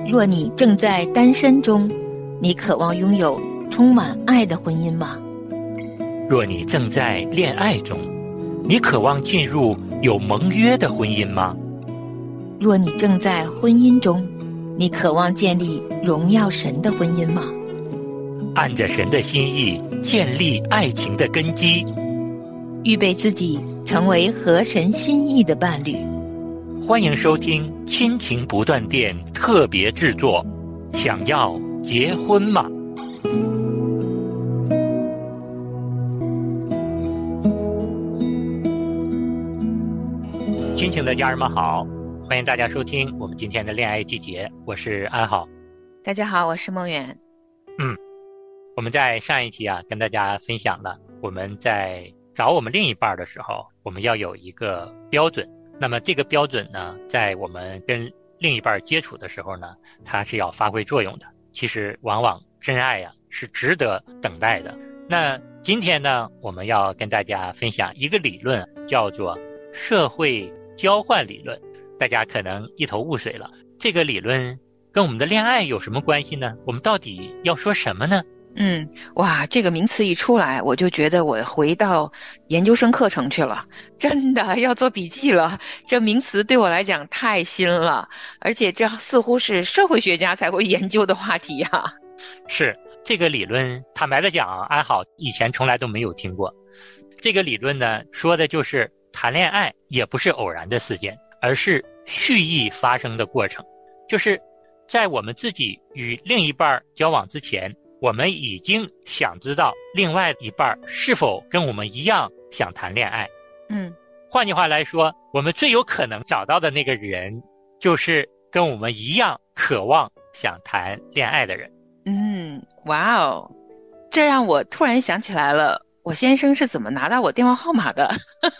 若你正在单身中，你渴望拥有充满爱的婚姻吗？ 若你正在恋爱中，你渴望进入有盟约的婚姻吗？ 若你正在婚姻中，你渴望建立荣耀神的婚姻吗？ 按着神的心意建立爱情的根基， 预备自己成为合神心意的伴侣。 欢迎收听亲情不断电特别制作，想要结婚吗？亲情的家人们好，欢迎大家收听我们今天的恋爱季节，我是安好。 大家好，我是梦远。 我们在上一期跟大家分享了我们在找我们另一半的时候，我们要有一个标准。那么这个标准呢，在我们跟另一半接触的时候呢，它是要发挥作用的。其实往往真爱是值得等待的。那今天呢，我们要跟大家分享一个理论，叫做社会交换理论。大家可能一头雾水了，这个理论跟我们的恋爱有什么关系呢？我们到底要说什么呢？ 哇，这个名词一出来，我就觉得我回到研究生课程去了，真的要做笔记了。这名词对我来讲太新了，而且这似乎是社会学家才会研究的话题呀。 是，这个理论坦白的讲，安好以前从来都没有听过。这个理论呢，说的就是谈恋爱也不是偶然的事件，而是蓄意发生的过程。就是在我们自己与另一半交往之前，我们已经想知道另外一半是否跟我们一样想谈恋爱。换句话来说，我们最有可能找到的那个人，就是跟我们一样渴望想谈恋爱的人。 哇哦，这让我突然想起来了，我先生是怎么拿到我电话号码的。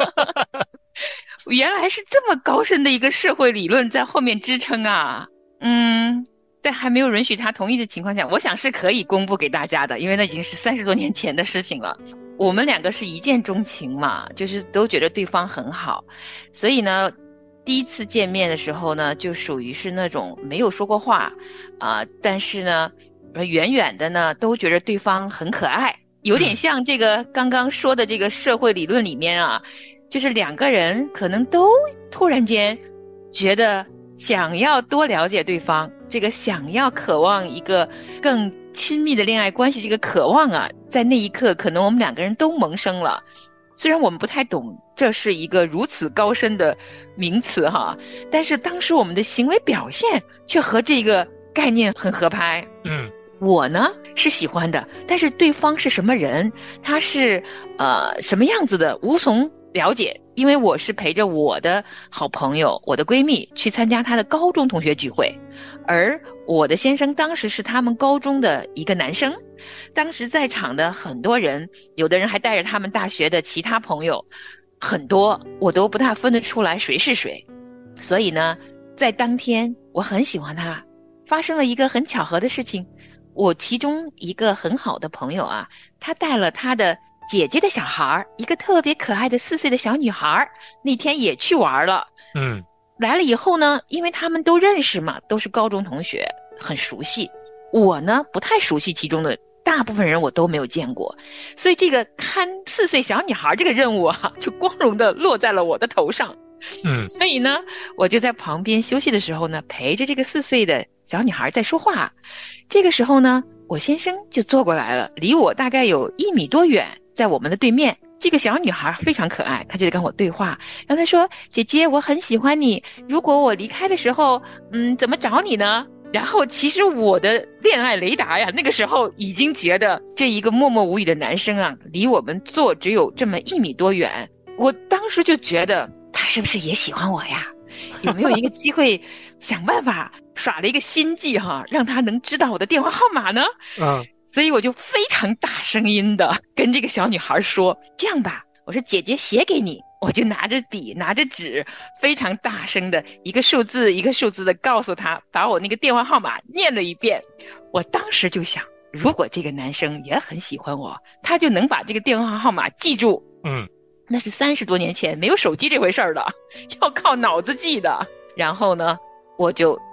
原来是这么高深的一个社会理论在后面支撑啊。在还没有允许他同意的情况下，我想是可以公布给大家的，因为那已经是30多年前的事情了。我们两个是一见钟情嘛，就是都觉得对方很好，所以呢，第一次见面的时候呢，就属于是那种没有说过话但是呢，远远的呢都觉得对方很可爱，有点像这个刚刚说的这个社会理论里面就是两个人可能都突然间觉得想要多了解对方，这个想要渴望一个更亲密的恋爱关系，这个渴望在那一刻可能我们两个人都萌生了。虽然我们不太懂这是一个如此高深的名词但是当时我们的行为表现却和这个概念很合拍。我呢是喜欢的，但是对方是什么人，他是什么样子的无从了解，因为我是陪着我的好朋友我的闺蜜去参加她的高中同学聚会，而我的先生当时是他们高中的一个男生。当时在场的很多人，有的人还带着他们大学的其他朋友，很多我都不大分得出来谁是谁。所以呢，在当天我很喜欢他，发生了一个很巧合的事情。我其中一个很好的朋友他带了他的姐姐的小孩，一个特别可爱的4岁的小女孩，那天也去玩了。来了以后呢，因为他们都认识嘛，都是高中同学，很熟悉。我呢不太熟悉其中的大部分人，我都没有见过，所以这个看4岁小女孩这个任务就光荣的落在了我的头上。所以呢，我就在旁边休息的时候呢，陪着这个4岁的小女孩在说话。这个时候呢，我先生就坐过来了，离我大概有1米多远，在我们的对面。这个小女孩非常可爱，她就在跟我对话，然后她说：姐姐，我很喜欢你，如果我离开的时候怎么找你呢？然后其实我的恋爱雷达那个时候已经觉得这一个默默无语的男生离我们坐只有这么1米多远。我当时就觉得他是不是也喜欢我呀？有没有一个机会想办法耍了一个心计让他能知道我的电话号码呢？所以我就非常大声音的跟这个小女孩说，这样吧，我说姐姐写给你。我就拿着笔拿着纸，非常大声的一个数字一个数字的告诉他，把我那个电话号码念了一遍。我当时就想，如果这个男生也很喜欢我，他就能把这个电话号码记住。那是30多年前没有手机这回事儿的，要靠脑子记的。然后呢，我就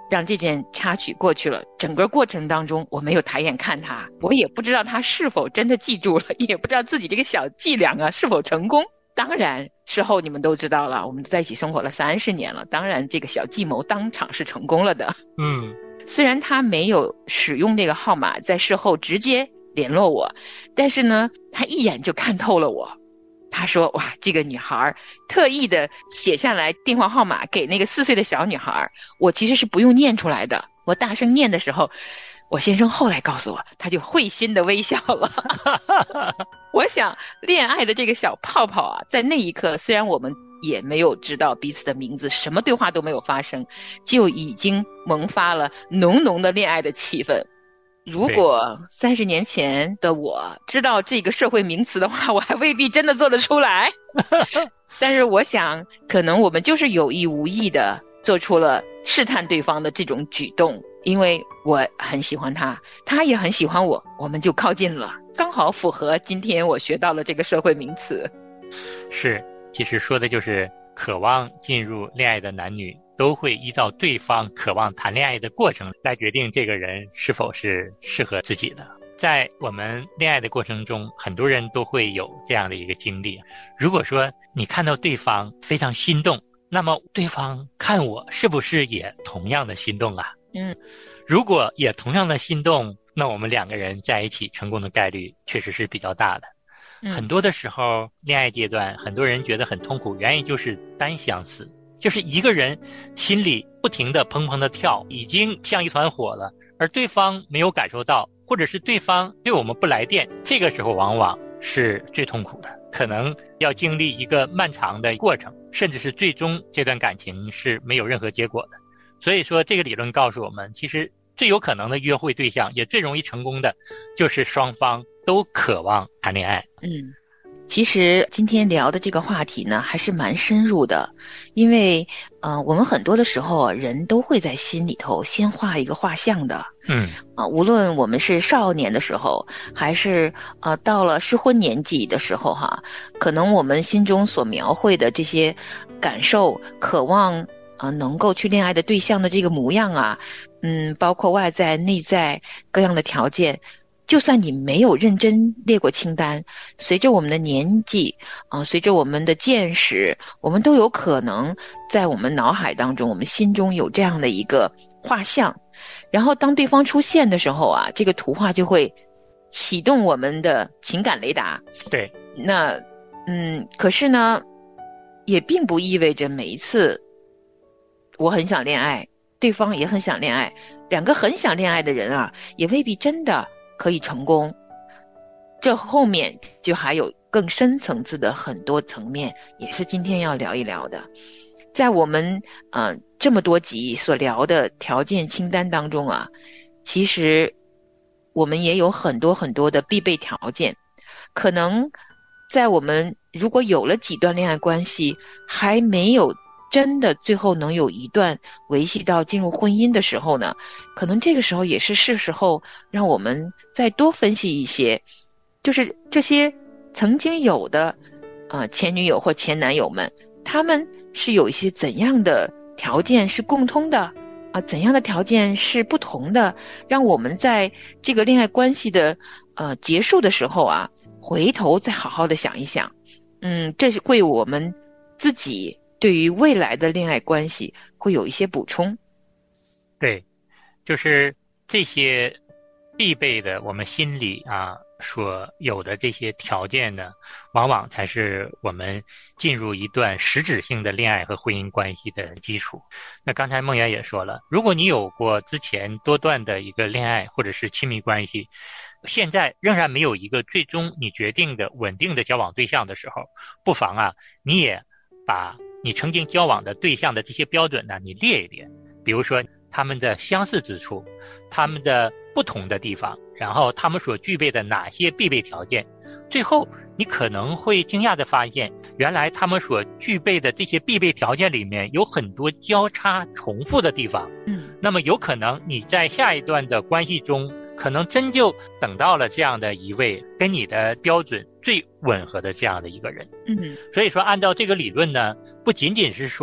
让这件插曲过去了。整个过程当中我没有抬眼看他，我也不知道他是否真的记住了，也不知道自己这个小伎俩啊是否成功。当然事后你们都知道了，我们在一起生活了30年了，当然这个小计谋当场是成功了的。虽然他没有使用这个号码在事后直接联络我，但是呢他一眼就看透了我。他说哇，这个女孩特意的写下来电话号码给那个4岁的小女孩，我其实是不用念出来的，我大声念的时候，我先生后来告诉我，他就会心的微笑了。我想恋爱的这个小泡泡啊，在那一刻虽然我们也没有知道彼此的名字，什么对话都没有发生，就已经萌发了浓浓的恋爱的气氛。如果30年前的我知道这个社会名词的话，我还未必真的做得出来。但是我想可能我们就是有意无意的做出了试探对方的这种举动，因为我很喜欢他，他也很喜欢我，我们就靠近了，刚好符合今天我学到了这个社会名词。 是，其实说的就是渴望进入恋爱的男女都会依照对方渴望谈恋爱的过程来决定这个人是否是适合自己的。在我们恋爱的过程中，很多人都会有这样的一个经历。如果说你看到对方非常心动，那么对方看我是不是也同样的心动啊？如果也同样的心动，那我们2个人在一起成功的概率确实是比较大的。很多的时候恋爱阶段很多人觉得很痛苦，原因就是单相思，就是一个人心里不停地砰砰地跳，已经像一团火了，而对方没有感受到，或者是对方对我们不来电，这个时候往往是最痛苦的，可能要经历一个漫长的过程，甚至是最终这段感情是没有任何结果的。所以说这个理论告诉我们，其实最有可能的约会对象，也最容易成功的，就是双方都渴望谈恋爱。 其实今天聊的这个话题呢还是蛮深入的，因为我们很多的时候人都会在心里头先画一个画像的。无论我们是少年的时候还是到了适婚年纪的时候可能我们心中所描绘的这些感受渴望能够去恋爱的对象的这个模样啊，包括外在内在各样的条件，就算你没有认真列过清单，随着我们的年纪随着我们的见识，我们都有可能在我们脑海当中，我们心中有这样的一个画像，然后当对方出现的时候这个图画就会启动我们的情感雷达。 对， 那可是呢也并不意味着每一次我很想恋爱，对方也很想恋爱，两个很想恋爱的人也未必真的可以成功。这后面就还有更深层次的很多层面，也是今天要聊一聊的。在我们这么多集所聊的条件清单当中其实我们也有很多很多的必备条件。可能在我们如果有了几段恋爱关系，还没有真的最后能有一段维系到进入婚姻的时候呢，可能这个时候也是时候让我们再多分析一些，就是这些曾经有的前女友或前男友们，他们是有一些怎样的条件是共通的怎样的条件是不同的，让我们在这个恋爱关系的结束的时候回头再好好的想一想。这是会我们自己对于未来的恋爱关系会有一些补充。 对，就是这些必备的我们心里所有的这些条件呢，往往才是我们进入一段实质性的恋爱和婚姻关系的基础。那刚才梦圆也说了，如果你有过之前多段的一个恋爱或者是亲密关系，现在仍然没有一个最终你决定的稳定的交往对象的时候，不妨你也把你曾经交往的对象的这些标准呢，你列一列，比如说他们的相似之处，他们的不同的地方，然后他们所具备的哪些必备条件，最后你可能会惊讶地发现，原来他们所具备的这些必备条件里面有很多交叉重复的地方。那么有可能你在下一段的关系中，可能真就等到了这样的一位跟你的标准最吻合的这样的一个人。所以说按照这个理论呢，不仅仅是说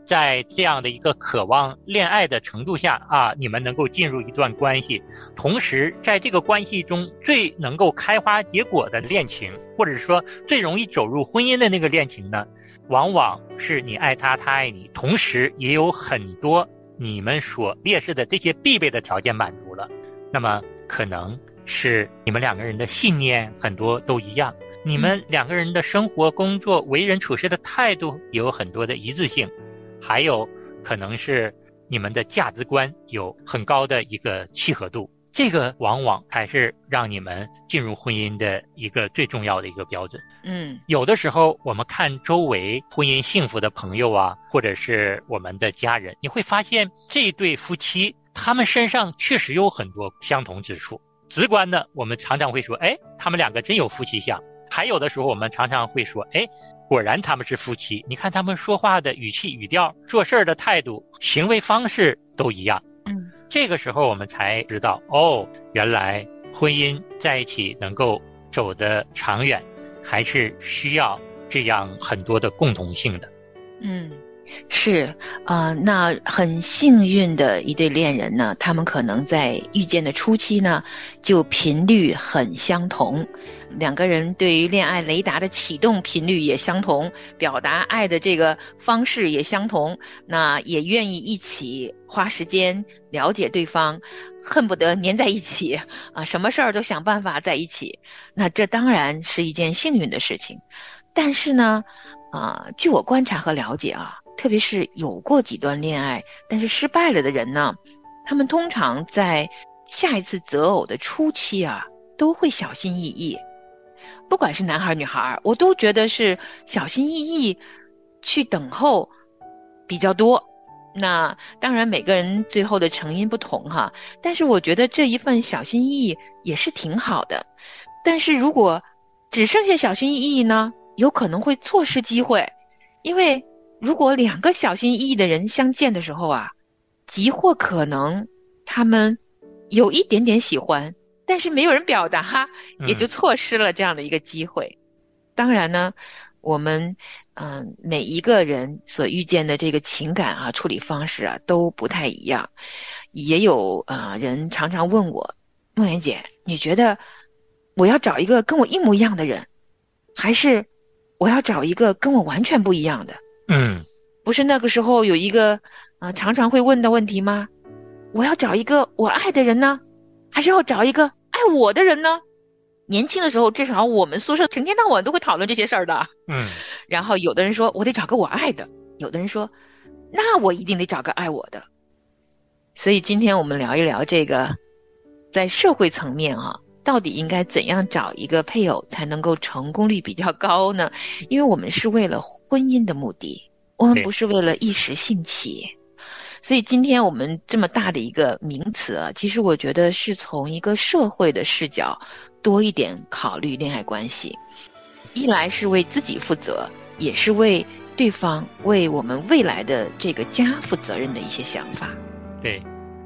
在这样的一个渴望恋爱的程度下啊，你们能够进入一段关系，同时在这个关系中最能够开花结果的恋情，或者说最容易走入婚姻的那个恋情呢，往往是你爱他，他爱你，同时也有很多你们所列示的这些必备的条件满足了。那么可能是你们两个人的信念很多都一样，你们两个人的生活、工作、为人处事的态度也有很多的一致性，还有可能是你们的价值观有很高的一个契合度，这个往往才是让你们进入婚姻的一个最重要的一个标准。有的时候我们看周围婚姻幸福的朋友啊，或者是我们的家人，你会发现这对夫妻他们身上确实有很多相同之处。直观的，我们常常会说，他们两个真有夫妻相。还有的时候我们常常会说，果然他们是夫妻，你看他们说话的语气语调，做事的态度，行为方式都一样。这个时候我们才知道，原来婚姻在一起能够走得长远，还是需要这样很多的共同性的。 是那很幸运的一对恋人呢，他们可能在遇见的初期呢，就频率很相同，两个人对于恋爱雷达的启动频率也相同，表达爱的这个方式也相同，那也愿意一起花时间了解对方，恨不得黏在一起什么事儿都想办法在一起。那这当然是一件幸运的事情。但是呢据我观察和了解特别是有过几段恋爱但是失败了的人呢，他们通常在下一次择偶的初期都会小心翼翼，不管是男孩女孩，我都觉得是小心翼翼去等候比较多。那当然每个人最后的成因不同但是我觉得这一份小心翼翼也是挺好的。但是如果只剩下小心翼翼呢，有可能会错失机会，因为如果两个小心翼翼的人相见的时候极或可能他们有一点点喜欢，但是没有人表达，也就错失了这样的一个机会。当然呢，我们每一个人所遇见的这个情感处理方式都不太一样。也有人常常问我，梦妍姐，你觉得我要找一个跟我一模一样的人，还是我要找一个跟我完全不一样的？不是那个时候有一个常常会问的问题吗？我要找一个我爱的人呢，还是要找一个爱我的人呢？年轻的时候至少我们宿舍成天到晚都会讨论这些事儿的。然后有的人说我得找个我爱的，有的人说那我一定得找个爱我的。所以今天我们聊一聊这个在社会层面到底应该怎样找一个配偶才能够成功率比较高呢？因为我们是为了婚姻的目的，我们不是为了一时兴起。所以今天我们这么大的一个名词其实我觉得是从一个社会的视角多一点考虑恋爱关系，一来是为自己负责，也是为对方，为我们未来的这个家负责任的一些想法。 对。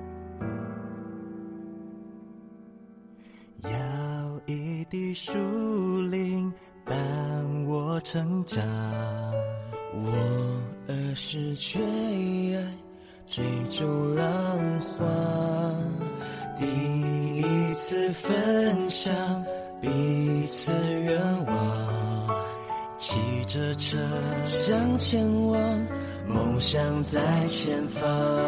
要一滴树林伴我成长，我儿时缺爱追逐浪花，第一次分享彼此愿望，骑着车向前往，梦想在前方。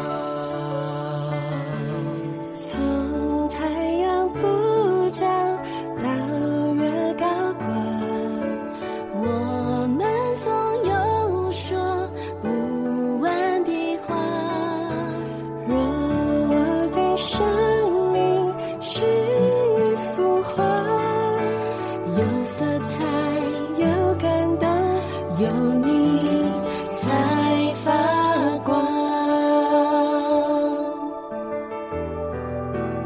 从太阳普照到月高挂，我们总有说不完的话。若我的生命是一幅画，有色彩，有感动，有你才发光。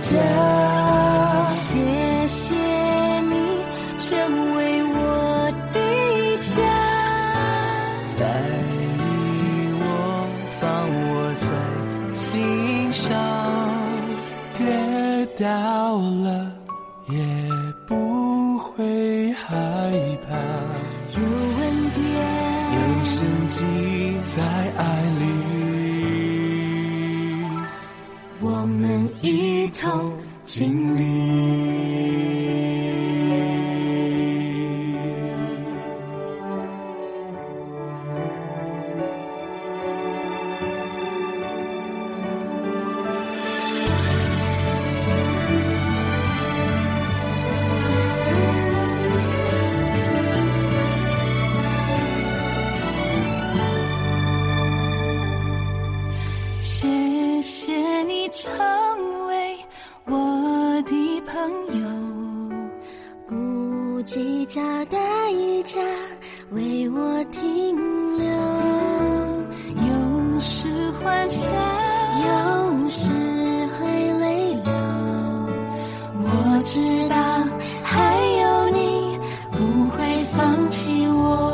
家。 谢谢你成为我的家， 在意我，放我在心上，跌倒了也不会害怕， 有恩典， 有神迹在爱里，我们一同经历。 谢谢你成为我的朋友，不计较代价为我停留，有时欢笑，有时会泪流，我知道还有你不会放弃我，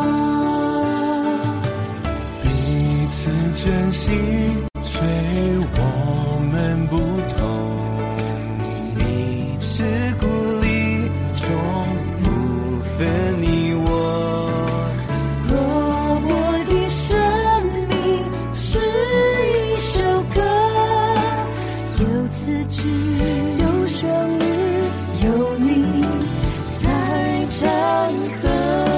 彼此珍惜，虽我们不同，彼此鼓励，从不分你我。 若我的生命是一首歌，有词句，有旋律，有你在唱和。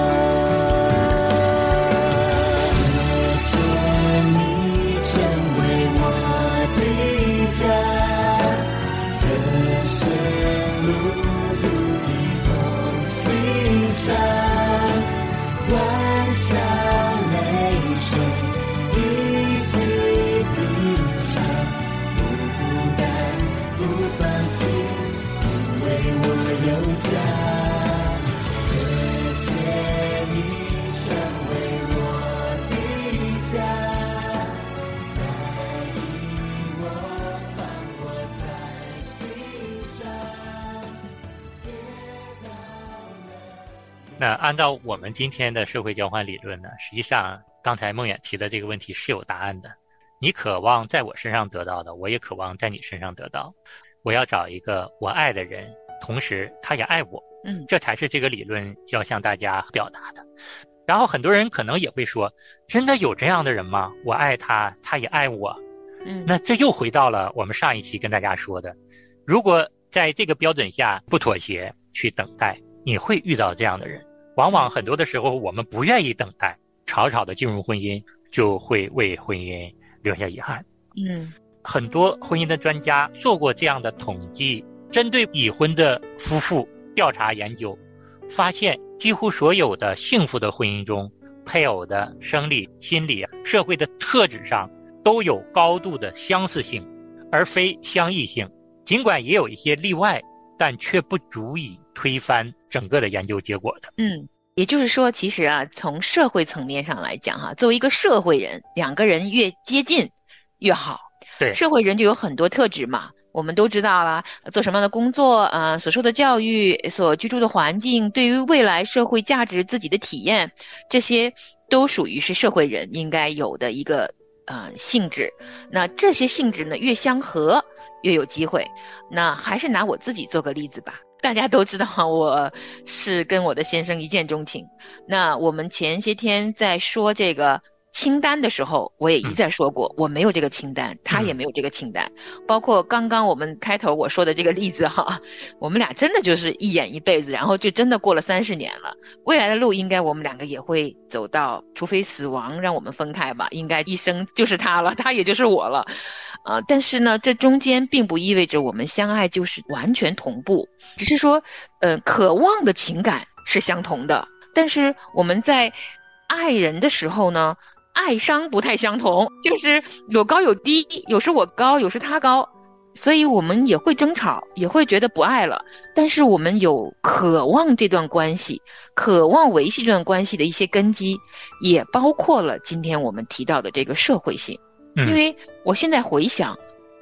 谢谢你成为我的家，人生路途一同欣赏，欢笑泪水一起品尝，不孤单不放弃，因为我有家。谢谢你成为我的家，在意我，放我在心上。 那按照我们今天的社会交换理论呢，实际上刚才梦远提的这个问题是有答案的。你渴望在我身上得到的，我也渴望在你身上得到。我要找一个我爱的人，同时他也爱我，这才是这个理论要向大家表达的。然后很多人可能也会说，真的有这样的人吗？我爱他，他也爱我。那这又回到了我们上一期跟大家说的，如果在这个标准下不妥协去等待，你会遇到这样的人。往往很多的时候我们不愿意等待，草草的进入婚姻，就会为婚姻留下遗憾。很多婚姻的专家做过这样的统计，针对已婚的夫妇调查研究，发现几乎所有的幸福的婚姻中，配偶的生理、心理、社会的特质上都有高度的相似性，而非相异性。尽管也有一些例外，但却不足以推翻整个的研究结果的。 也就是说，其实啊，从社会层面上来讲哈，作为一个社会人，两个人越接近越好。 对， 社会人就有很多特质嘛，我们都知道啦，做什么样的工作所受的教育，所居住的环境，对于未来社会价值自己的体验，这些都属于是社会人应该有的一个性质。那这些性质呢，越相合越有机会。那还是拿我自己做个例子吧。大家都知道我是跟我的先生一见钟情。那我们前些天在说这个清单的时候，我也一再说过，我没有这个清单，他也没有这个清单。包括刚刚我们开头我说的这个例子哈，我们俩真的就是一眼一辈子，然后就真的过了30年了。未来的路应该我们两个也会走到，除非死亡让我们分开吧，应该一生就是他了，他也就是我了。但是呢，这中间并不意味着我们相爱就是完全同步，只是说渴望的情感是相同的，但是我们在爱人的时候呢，爱商不太相同，就是有高有低，有时我高，有时他高，所以我们也会争吵，也会觉得不爱了，但是我们有渴望这段关系，渴望维系这段关系的一些根基，也包括了今天我们提到的这个社会性。因为我现在回想，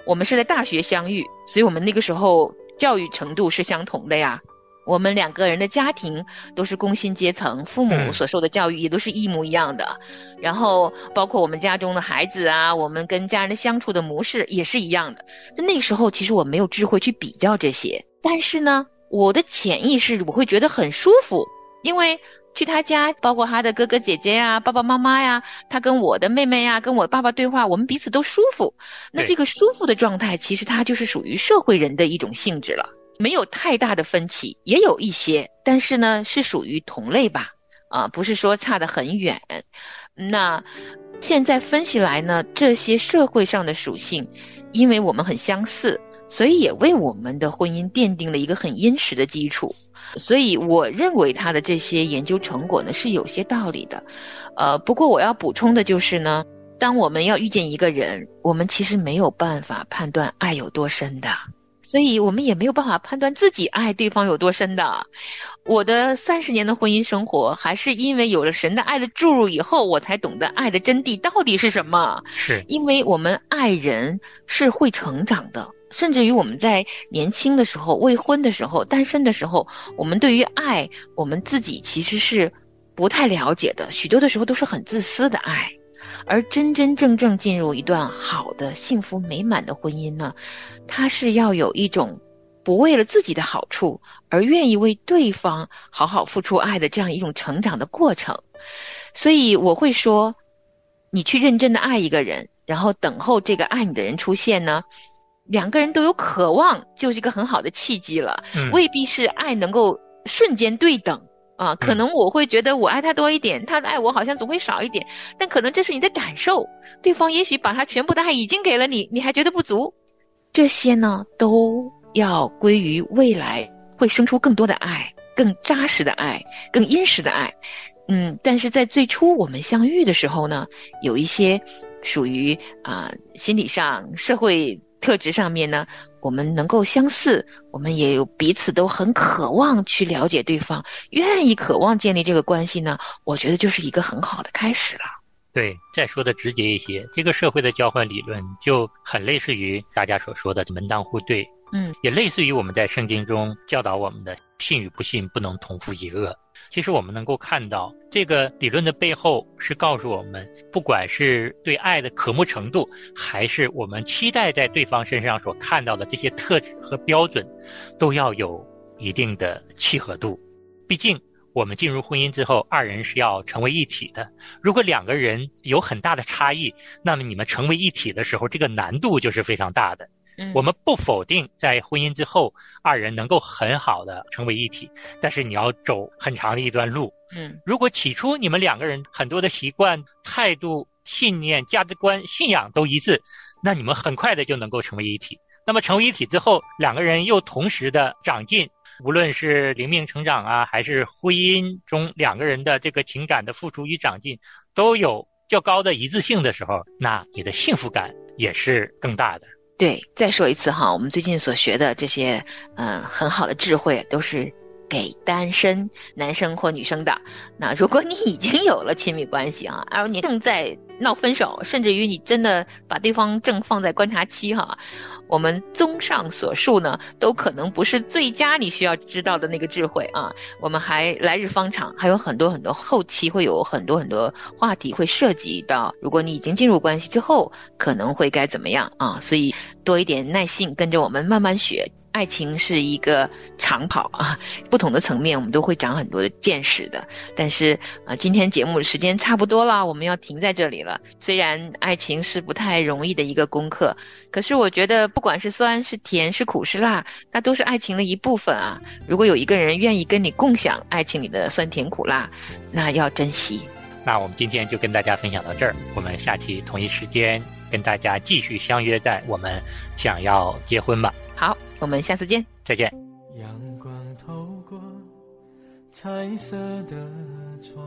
我们是在大学相遇，所以我们那个时候教育程度是相同的呀。我们两个人的家庭都是工薪阶层，父母所受的教育也都是一模一样的。然后包括我们家中的孩子啊，我们跟家人的相处的模式也是一样的。那个时候其实我没有智慧去比较这些，但是呢，我的潜意识我会觉得很舒服，因为去他家，包括他的哥哥姐姐呀、爸爸妈妈呀，他跟我的妹妹呀、跟我爸爸对话，我们彼此都舒服。那这个舒服的状态，其实它就是属于社会人的一种性质了。没有太大的分歧，也有一些，但是呢，是属于同类吧，不是说差得很远。那现在分析来呢，这些社会上的属性，因为我们很相似，所以也为我们的婚姻奠定了一个很殷实的基础。所以我认为他的这些研究成果呢，是有些道理的。不过我要补充的就是呢，当我们要遇见一个人，我们其实没有办法判断爱有多深的。所以我们也没有办法判断自己爱对方有多深的。我的30年的婚姻生活，还是因为有了神的爱的注入以后，我才懂得爱的真谛到底是什么。 是因为我们爱人是会成长的，甚至于我们在年轻的时候、未婚的时候、单身的时候，我们对于爱，我们自己其实是不太了解的，许多的时候都是很自私的爱。而真真正正进入一段好的、幸福美满的婚姻呢，它是要有一种不为了自己的好处，而愿意为对方好好付出爱的这样一种成长的过程。所以我会说，你去认真的爱一个人，然后等候这个爱你的人出现呢，两个人都有渴望，就是一个很好的契机了。未必是爱能够瞬间对等。可能我会觉得我爱他多一点，他的爱我好像总会少一点，但可能这是你的感受，对方也许把他全部的爱已经给了你，你还觉得不足。这些呢，都要归于未来会生出更多的爱，更扎实的爱，更殷实的爱。但是在最初我们相遇的时候呢，有一些属于心理上、社会特质上面呢，我们能够相似，我们也有彼此都很渴望去了解对方，愿意渴望建立这个关系呢，我觉得就是一个很好的开始了。 对，再说的直接一些，这个社会的交换理论就很类似于大家所说的门当户对，也类似于我们在圣经中教导我们的信与不信不能同负一恶。其实我们能够看到，这个理论的背后是告诉我们，不管是对爱的渴慕程度，还是我们期待在对方身上所看到的这些特质和标准，都要有一定的契合度。毕竟我们进入婚姻之后，二人是要成为一体的。如果两个人有很大的差异，那么你们成为一体的时候，这个难度就是非常大的。我们不否定在婚姻之后二人能够很好的成为一体，但是你要走很长的一段路。如果起初你们两个人很多的习惯、态度、信念、价值观、信仰都一致，那你们很快的就能够成为一体。那么成为一体之后，两个人又同时的长进，无论是灵命成长啊，还是婚姻中两个人的这个情感的付出与长进，都有较高的一致性的时候，那你的幸福感也是更大的。 对，再说一次哈，我们最近所学的这些很好的智慧都是给单身男生或女生的。那如果你已经有了亲密关系啊，而你正在闹分手，甚至于你真的把对方正放在观察期哈，我们综上所述呢，都可能不是最佳你需要知道的那个智慧啊。我们还来日方长，还有很多很多后期会有很多很多话题会涉及到，如果你已经进入关系之后，可能会该怎么样啊？所以多一点耐性，跟着我们慢慢学。爱情是一个长跑啊，不同的层面我们都会长很多的见识的。但是今天节目的时间差不多了，我们要停在这里了。虽然爱情是不太容易的一个功课，可是我觉得不管是酸是甜是苦是辣，它都是爱情的一部分啊。如果有一个人愿意跟你共享爱情里的酸甜苦辣，那要珍惜。 那我们今天就跟大家分享到这儿，我们下期同一时间跟大家继续相约在我们想要结婚吧。 好，我们下次见， 再见。 阳光透过彩色的窗，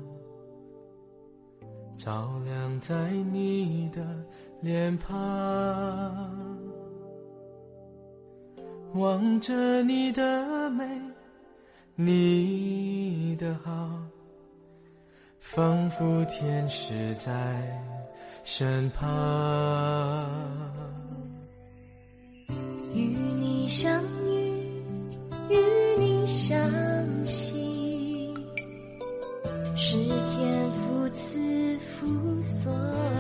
照亮在你的脸庞，望着你的美，你的好，仿佛天使在身旁。 相遇，与你相惜，是天父赐福所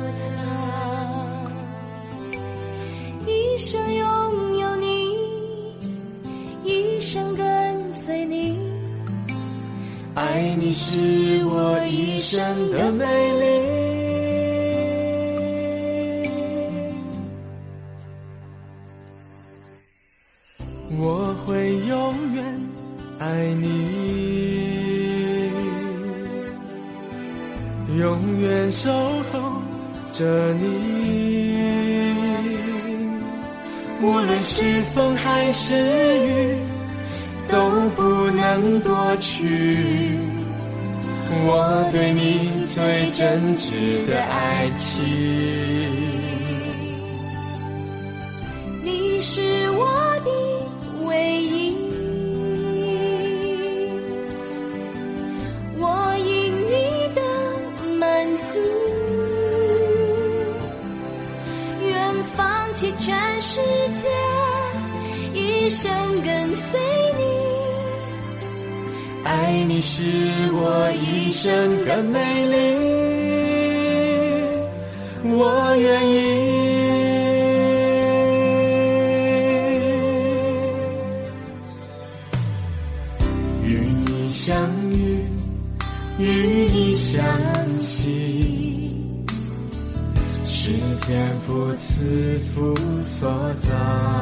赐，一生拥有你，一生跟随你， 爱你是我一生的美丽。我会永远爱你，永远守候着你，无论是风还是雨，都不能夺去我对你最真挚的爱情。 你是我的唯一，我因你的满足，愿放弃全世界，一生跟随你。 爱你是我一生的美丽，我愿意与你相遇，与你相惜，是天父赐福所造，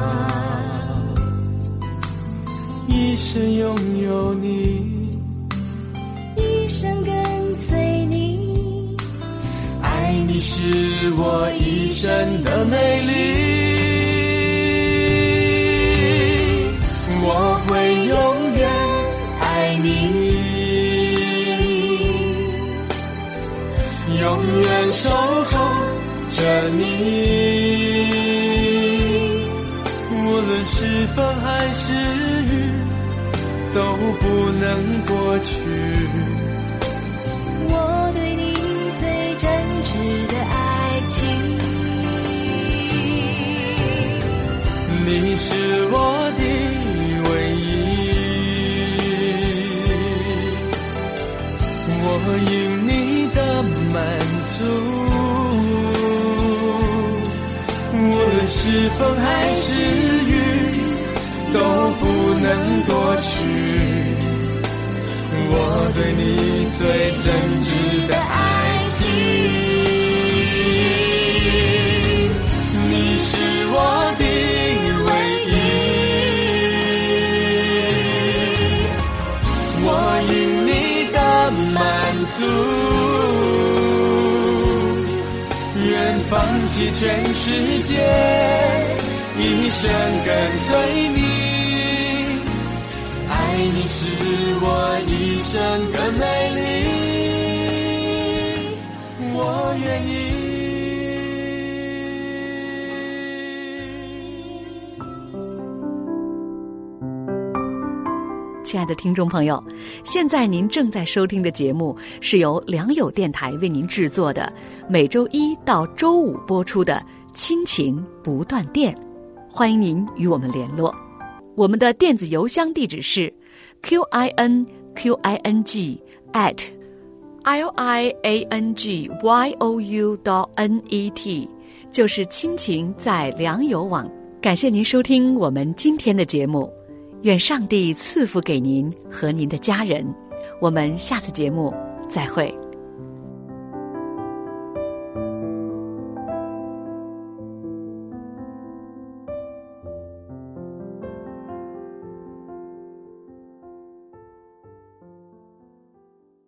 一生拥有你， 一生跟随你， 爱你是我一生的美丽。我会永远爱你，永远守候着你，无论是风还是雨，都不能夺去我对你最真挚的爱情。 你是我的唯一，我因你的满足，无论是风还是雨，都不能夺取我对你最真挚的爱情。你是我的唯一，我因你的满足，愿放弃全世界，一生跟随你。爱你是我一生的美丽，我愿意。 亲爱的听众朋友，现在您正在收听的节目是由良友电台为您制作的，每周一到周五播出的亲情不断电，欢迎您与我们联络。我们的电子邮箱地址是 qining@liangyou.net， 就是亲情在良友网。感谢您收听我们今天的节目，愿上帝赐福给您和您的家人。我们下次节目再会。